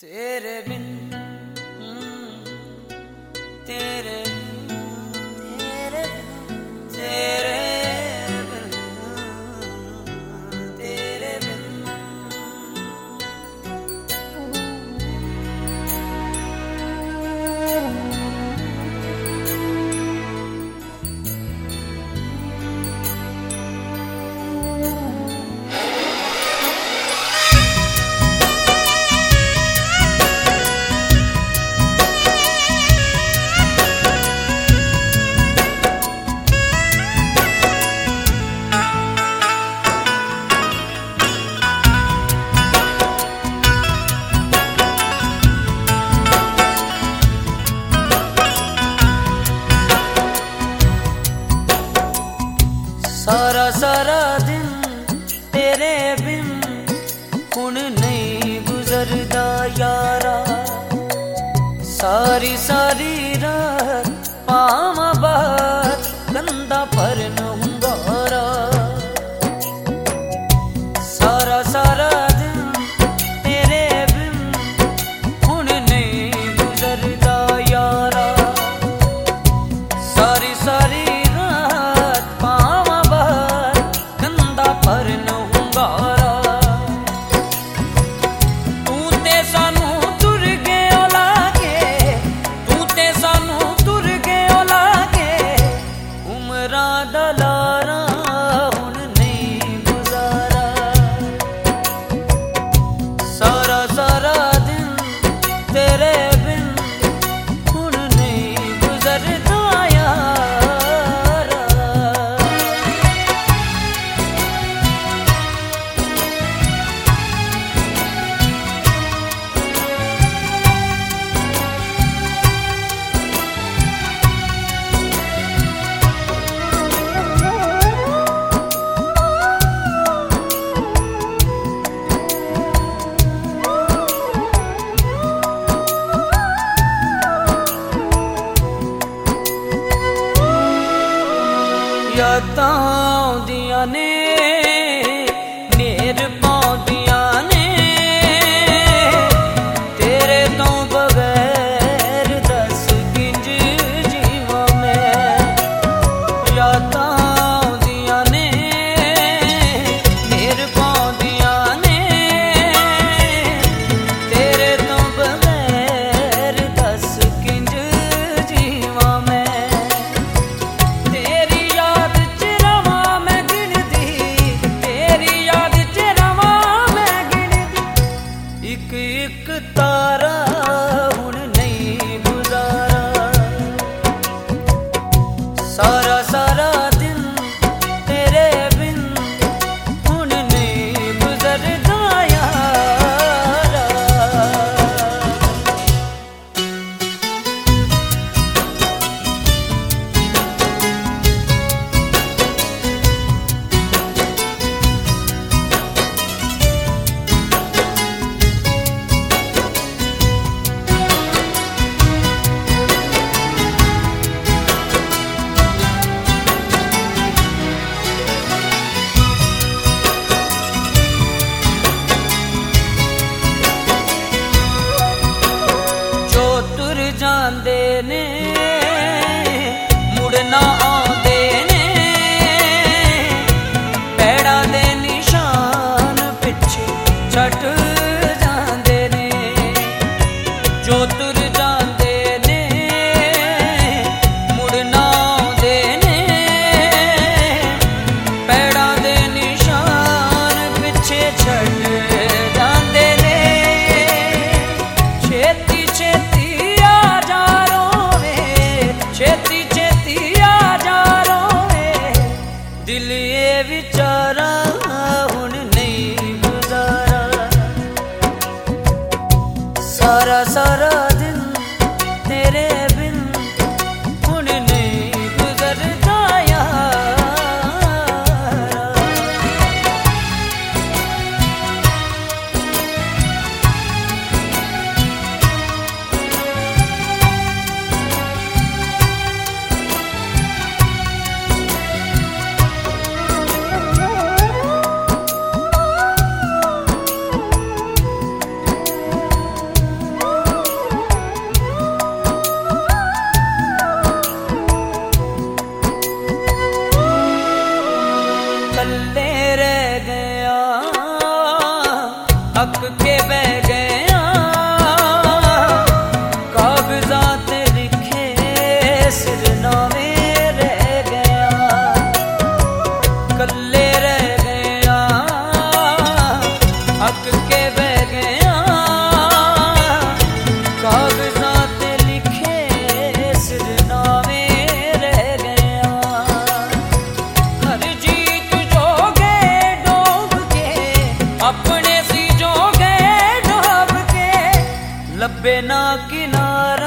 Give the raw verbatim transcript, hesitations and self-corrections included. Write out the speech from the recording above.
तेरे बिन तेरे तेरे तेरे बिन तेरे बिन सारा सारा दिन तेरे बिन हुण नहीं गुजरदा यारा। सारी सारी रात पावां बाहर कंधा पर नहुंगारा। सारा सारा दिन तेरे बिन हुण नहीं गुजरदा यारा। सारी सारी पर नहुंगारा। तू ते सानू तुर गए लागे, तू ते सानू तुर गए लागे। उमरा दा लारा हुण नहीं गुजारा। सारा सारा दिन तेरे बिन हुण नहीं गुजरदा यादां आउंदियां ने नेर पाउंदियां ने। तेरे तो बगैर दस किंज जीवां मैं। यादां आउंदियां ने नेर पाउंदियां ने। तेरे तो बगैर दस किंज जीवां मैं। एक एक तारा हुण नहीं गुजारा। सारा सारा दिन तेरे बिन हुण नहीं गुजरदा यारा। जांदे ने मुड़ना आंदे ने। पैड़ा दे निशान पिछे छट जांदे ने। जो तुर जांदे ने मुड़ना आंदे ने। पैड़ा दे निशान पिछे छट जांदे ने। छेती छेती छेती छेती आ जा रोवे। दिल ये विचारा हुण नहीं गुजारा। सारा सारा दिन तेरे बिन हुण नहीं गुजरदा यारा। के बह गया, कागजात लिखे सिरनामे रह गया, कल्ले रह गया, हक के बह गया, कागजात लिखे सिरनामे रह गया। हर जीत जो गए डूब के, अपने सी जो गए डूब के, लब्बे ना किनारा